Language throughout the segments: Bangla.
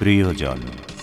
প্রিয়জন।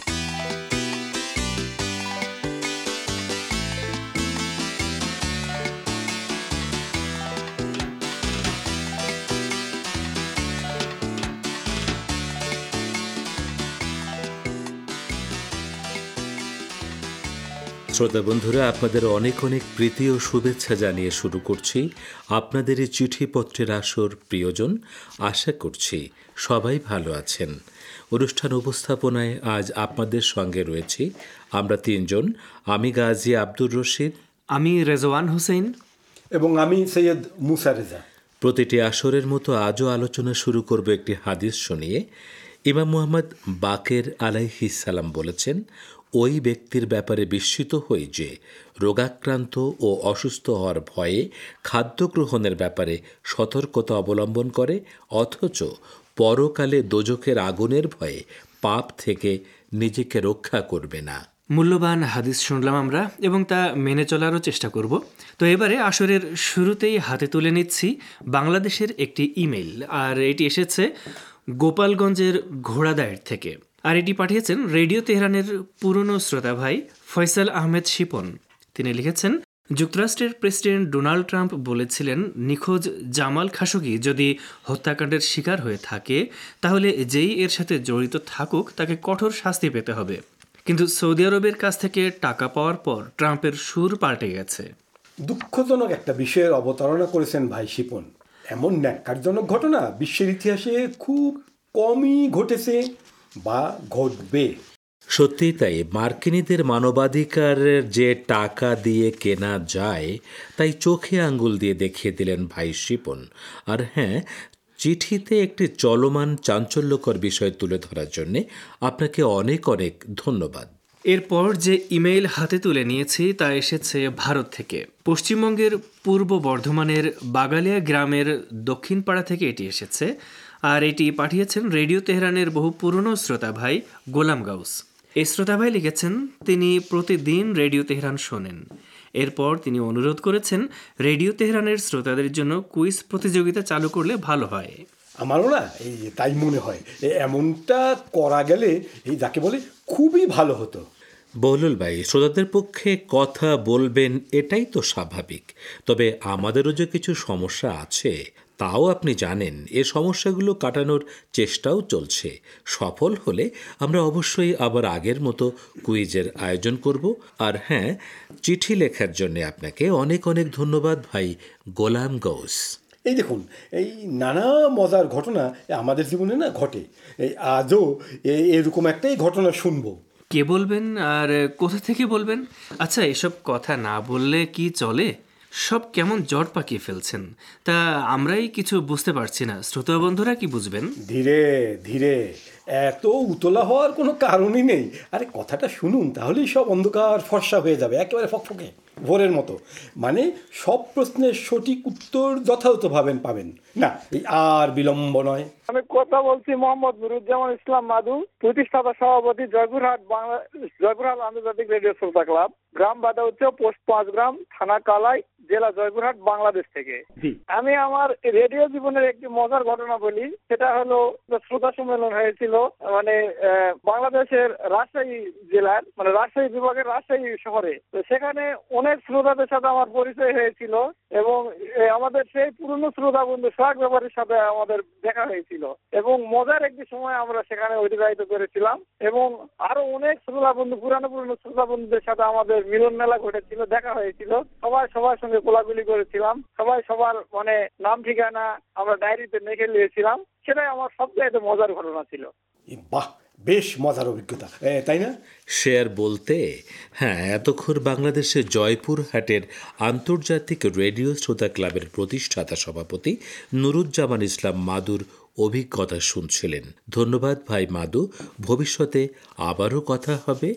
শ্রোতা বন্ধুরা, আপনাদের অনেক অনেক প্রীতি ও শুভেচ্ছা জানিয়ে শুরু করছি আপনাদের এই চিঠিপত্রের আসর প্রিয়জন। আশা করছি সবাই ভালো আছেন। অনুষ্ঠান উপস্থাপনায় আজ আপনাদের সঙ্গে রয়েছি আমরা তিনজন। আমি গাজী আব্দুর রশিদ, আমি রেজওয়ান হোসেন এবং আমি সৈয়দ মুসা রেজা। প্রতিটি আসরের মতো আজও আলোচনা শুরু করব একটি হাদিস শুনিয়ে। ইমাম মুহাম্মদ বাকের আলাইহিস সালাম বলেছেন, ওই ব্যক্তির ব্যাপারে বিস্মিত হই যে রোগাক্রান্ত ও অসুস্থ হওয়ার ভয়ে খাদ্য গ্রহণের ব্যাপারে সতর্কতা অবলম্বন করে, অথচ পরকালে দোজখের আগুনের ভয়ে পাপ থেকে নিজেকে রক্ষা করবে না। মূল্যবান হাদিস শুনলাম আমরা এবং তা মেনে চলারও চেষ্টা করব। তো এবারে আসরের শুরুতেই হাতে তুলে নিচ্ছি বাংলাদেশের একটি ইমেইল, আর এটি এসেছে গোপালগঞ্জের ঘোড়াদায়ের থেকে। আর এটি পাঠিয়েছেন রেডিও তেহরানের পুরনো শ্রোতা ভাই ফয়সাল আহমেদ শিপন। তিনি লিখেছেন, যুক্তরাষ্ট্রের প্রেসিডেন্ট ডোনাল্ড ট্রাম্প বলেছিলেন, নিখোঁজ জামাল খাশোগি যদি হত্যাকাণ্ডের শিকার হয়ে থাকে তাহলে যেই এর সাথে জড়িত থাকুক তাকে কঠোর শাস্তি পেতে হবে। কিন্তু সৌদি আরবের কাছ থেকে টাকা পাওয়ার পর ট্রাম্পের সুর পাল্টে গেছে। দুঃখজনক একটা বিষয়ের অবতারণা করেছেন ভাই শিপন। এমন ন্যাক্কারজনক ঘটনা বিশ্বের ইতিহাসে খুব কমই ঘটেছে বা ঘটবে। সত্যিই তাই। মার্কিনীদের মানবাধিকারের যে টাকা দিয়ে কেনা যায় তাই চোখে আঙ্গুল দিয়ে দেখিয়ে দিলেন ভাই শিপন। আর হ্যাঁ, চিঠিতে একটি চলমান চাঞ্চল্যকর বিষয় তুলে ধরার জন্য আপনাকে অনেক অনেক ধন্যবাদ। এরপর যে ইমেইল হাতে তুলে নিয়েছি তা এসেছে ভারত থেকে। পশ্চিমবঙ্গের পূর্ব বর্ধমানের বাগালিয়া গ্রামের দক্ষিণ পাড়া থেকে এটি এসেছে, আর এটি পাঠিয়েছেন রেডিও তেহরানের বহু পুরনো শ্রোতা ভাই গোলাম গাউস। এই শ্রোতা ভাই লিখেছেন, তিনি প্রতিদিন রেডিও তেহরান শোনেন। এরপর তিনি অনুরোধ করেছেন রেডিও তেহরানের শ্রোতাদের জন্য কুইজ প্রতিযোগিতা চালু করলে ভালো হয়। আমারও না এই তাই মনে হয়, এমনটা করা গেলে এই যাকে বলে খুবই ভালো হতো। বহলুল ভাই, শ্রোতাদের পক্ষে কথা বলবেন এটাই তো স্বাভাবিক, তবে আমাদেরও যে কিছু সমস্যা আছে তাও আপনি জানেন। এ সমস্যাগুলো কাটানোর চেষ্টাও চলছে। সফল হলে আমরা অবশ্যই আবার আগের মতো কুইজের আয়োজন করব। আর হ্যাঁ, চিঠি লেখার জন্য আপনাকে অনেক অনেক ধন্যবাদ ভাই গোলাম গাউস। এই দেখুন, এই নানা মজার ঘটনা আমাদের জীবনে না ঘটে। এই আজও এরকম একটাই ঘটনা শুনবো। কে বলবেন আর কোথা থেকে বলবেন? আচ্ছা, এসব কথা না বললে কি চলে? সব কেমন জট পাকিয়ে ফেলছেন, তা আমরাই কিছু বুঝতে পারছি না। শ্রোতা বন্ধুরা কি বুঝবেন? ধীরে ধীরে, এত উতলা হওয়ার কোনো কারণই নেই। আরে কথাটা শুনুন, তাহলেই সব অন্ধকার ফর্সা হয়ে যাবে, একেবারে ফকফকে ভোরের মতো। মানে সব প্রশ্নের সঠিক উত্তর যথাযথভাবে পাবেন না। এই আর বিলম্ব নয়। আমি কথা বলছি মোহাম্মদ নুরুজ্জামান ইসলাম মাদু, প্রতিষ্ঠাতা সভাপতি জয়পুরহাট আন্তর্জাতিক রেডিও শ্রোতা ক্লাব, গ্রাম বাদাউচ্চ, পোস্ট 5 গ্রাম, থানা কালাই, জেলা জয়পুরহাট, বাংলাদেশ থেকে। আমি আমার রেডিও জীবনের একটি মজার ঘটনা বলি। সেটা হলো শ্রোতা সম্মেলন হয়েছিল মানে বাংলাদেশের রাজশাহী জেলার, মানে রাজশাহী বিভাগের রাজশাহী শহরে। তো সেখানে অনেক শ্রোতাদের সাথে আমার পরিচয় হয়েছিল এবং আমাদের সেই পুরনো শ্রোতা বন্ধু সোহাগ ব্যাপারীর সাথে আমাদের দেখা হয়েছিল এবং মজার একটি সময় আমরা সেখানে অতিবাহিত করেছিলাম। এবং আরো অনেক শ্রোতা বন্ধু, পুরনো শ্রোতা বন্ধুদের সাথে আমাদের মিলন মেলা ঘটেছিল, দেখা হয়েছিল। সবার সঙ্গে কোলাকুলি করেছিলাম। সবাই সবার মানে নাম ঠিকানা আমরা ডায়েরিতে লিখে নিয়েছিলাম। সেটাই আমার সবচেয়ে মজার ঘটনা ছিল। বাহ, বেশ মজার অভিজ্ঞতা, তাই না? শেয়ার বলতে হ্যাঁ, এতক্ষণ বাংলাদেশের জয়পুরহাটের আন্তর্জাতিক রেডিও শ্রোতা ক্লাবের প্রতিষ্ঠাতা সভাপতি নুরুজ্জামান ইসলাম মাদুর অভিজ্ঞতা শুনছিলেন। ধন্যবাদ ভাই মাদু। ভবিষ্যতে আবারও কথা হবে।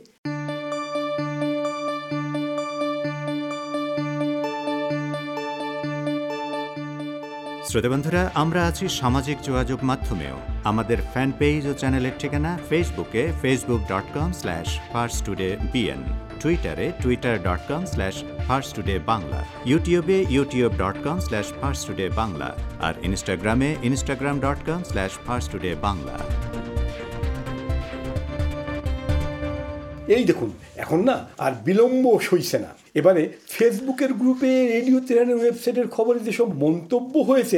শ্রোতাবন্ধুরা, আমরা আছি সামাজিক যোগাযোগ মাধ্যমেও। আমাদের ফ্যান পেজ ও চ্যানেলের ঠিকানা ফেসবুকে facebook.com/FarsTodayBN, টুইটারে twitter.com/FarsTodayBangla, ইউটিউবে youtube.com/FarsTodayBangla আর ইনস্টাগ্রামে instagram.com/FarsTodayBangla। এই দেখুন এখন না আর বিলম্ব সইছে না। এবারে ফেসবুকের গ্রুপে রেডিও তেহরানের ওয়েবসাইটের খবরে যেসব মন্তব্য হয়েছে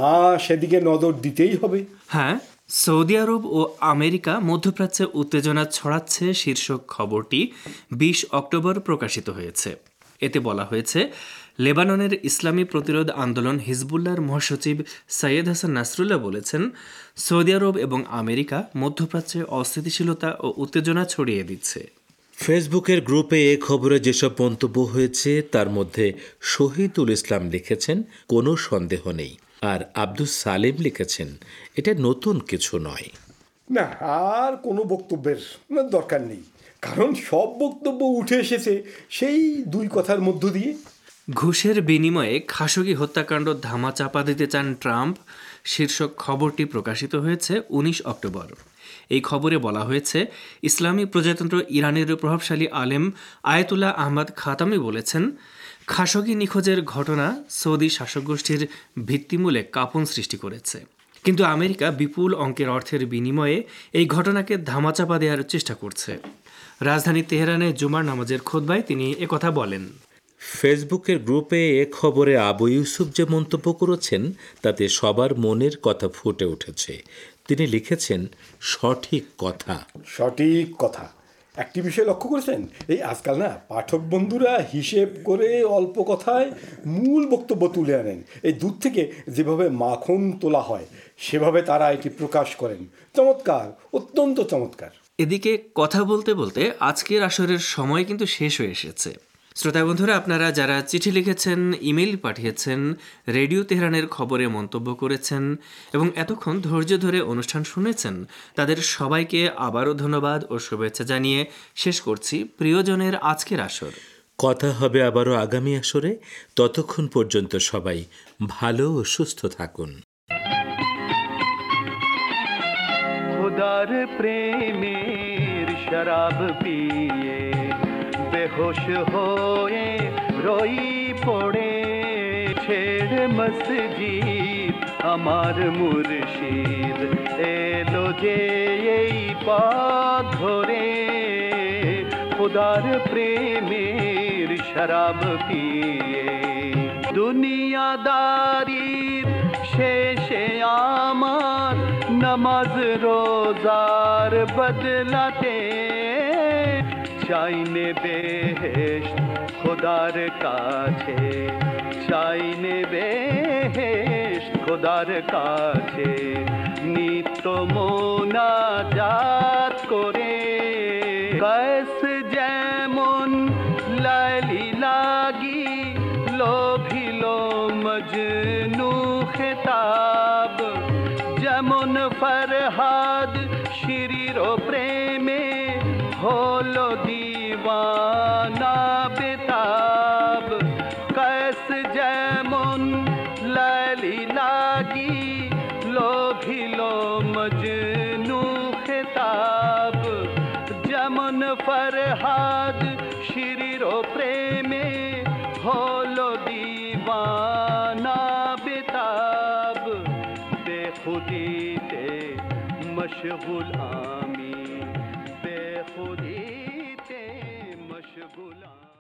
সেদিকে নজর দিতেই হবে। হ্যাঁ, সৌদি আরব ও আমেরিকা মধ্যপ্রাচ্যে উত্তেজনা ছড়াচ্ছে শীর্ষক খবরটি 20 অক্টোবর প্রকাশিত হয়েছে। এতে বলা হয়েছে, লেবাননের ইসলামী প্রতিরোধ আন্দোলন হিজবুল্লাহর মহাসচিব সৈয়দ হাসান নাসরুল্লাহ বলেছেন, সৌদি আরব এবং আমেরিকা মধ্যপ্রাচ্যে অস্থিতিশীলতা ও উত্তেজনা ছড়িয়ে দিচ্ছে। ফেসবুকের গ্রুপে এ খবরে যেসব মন্তব্য হয়েছে তার মধ্যে শহীদুল ইসলাম লিখেছেন, কোনো সন্দেহ নেই, আর আব্দুস সালিম লিখেছেন, এটা নতুন কিছু নয়। না, আর কোনো বক্তব্যের দরকার নেই, কারণ সব বক্তব্য উঠে এসেছে সেই দুই কথার মধ্য দিয়ে। ঘুষের বিনিময়ে খাশোগি হত্যাকাণ্ড ধামাচাপা দিতে চান ট্রাম্প শীর্ষক খবরটি প্রকাশিত হয়েছে 19 অক্টোবর। এই খবরে বলা হয়েছে, ইসলামী প্রজাতন্ত্র ইরানের প্রভাবশালী আলেম আয়াতুল্লাহ আহমদ খাতামি বলেছেন, খাশোগি নিখোঁজের ঘটনা সৌদি শাসক গোষ্ঠীর ভিত্তিমূলে কাঁপন সৃষ্টি করেছে, কিন্তু আমেরিকা বিপুল অঙ্কের অর্থের বিনিময়ে এই ঘটনাকে ধামাচাপা দেওয়ার চেষ্টা করছে। রাজধানী তেহরানে জুমার নামাজের খুতবায় তিনি একথা বলেন। ফেসবুকের গ্রুপে এ খবরে আবু ইউসুফ যে মন্তব্য করেছেন তাতে সবার মনের কথা ফুটে উঠেছে। তিনি লিখেছেন, সঠিক কথা। সঠিক কথা। একটি বিষয় লক্ষ্য করেছেন, এই আজকাল না পাঠক বন্ধুরা হিসেব করে অল্প কথায় মূল বক্তব্য তুলে আনেন। এই দুধ থেকে যেভাবে মাখন তোলা হয় সেভাবে তারা এটি প্রকাশ করেন। চমৎকার, অত্যন্ত চমৎকার। এদিকে কথা বলতে বলতে আজকের আসরের সময় কিন্তু শেষ হয়ে এসেছে। শ্রোতা বন্ধুরা, আপনারা যারা চিঠি লিখেছেন, ইমেইল পাঠিয়েছেন, রেডিও তেহরানের খবরে মন্তব্য করেছেন এবং এতক্ষণ ধৈর্য ধরে অনুষ্ঠান শুনেছেন, তাদের সবাইকে আবারও ধন্যবাদ ও শুভেচ্ছা জানিয়ে শেষ করছি প্রিয়জনের আজকের আসর। কথা হবে আবারও আগামী আসরে। ততক্ষণ পর্যন্ত সবাই ভালো ও সুস্থ থাকুন। খুদার প্রেমের শরাব পিয়ে বেহোশ হয়ে রই পড়ে, ছেড়ে মসজিদ আমার মুর্শিদ এলো যে এই পথ ধরে। খুদার প্রেমের শরাব পিয়ে দুনিয়াদারির শেষে আমার নামাজ রোজার বদলাতে চাইনে বেহেশত খোদার কাছে, চাইনে বেহেশত খোদার কাছে, নিত্য মোনাজাত করে। কস যেমন লালি লাগি লোভিল মজনু খেতাব, যেমন ফরহাদ শিরির প্রেমে হলো দিওয়ানা বেতাব। কস যেমন লালি লাগি লোভিল মজনু খেতাব, যেমন ফরহাদ শিরির প্রেমে হলো দিওয়ানা বেতাব। বেখুদিতে মশগুল আমি, বেখুদিতে মশগুল।